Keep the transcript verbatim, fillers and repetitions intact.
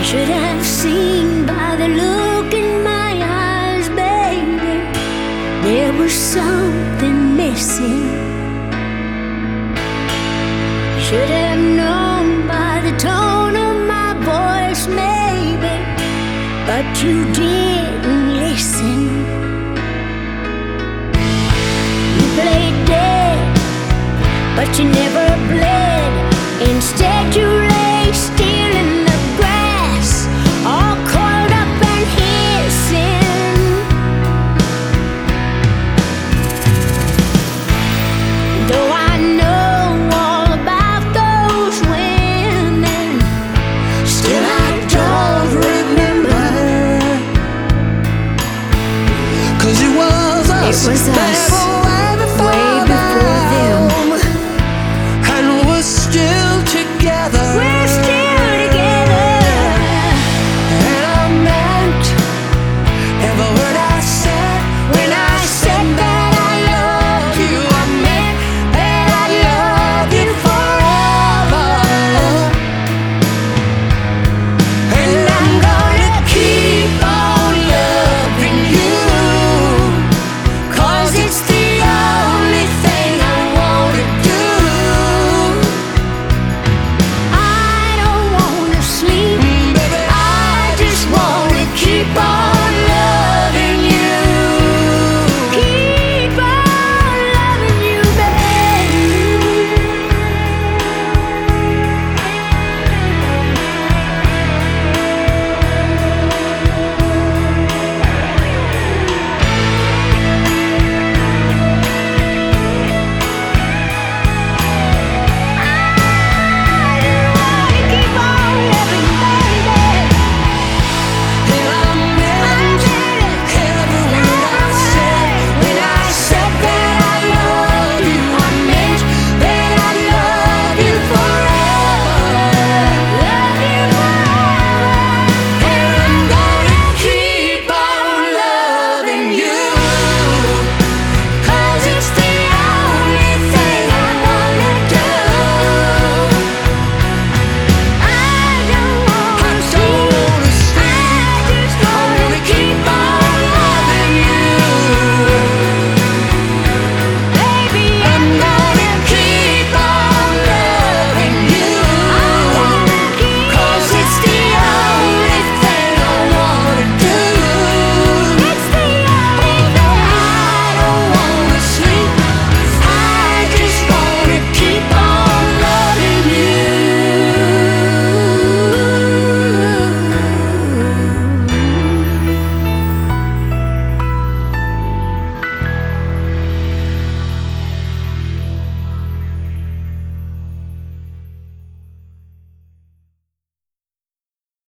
Should have seen by the look in my eyes, baby, there was something missing. Should have known by the tone of my voice, maybe, but you didn't listen. You played dead, but you never bled. Instead you lay still in the grass, all coiled up and hissing. Though I know all about those women, still I don't remember. 'Cause it was us, It was us.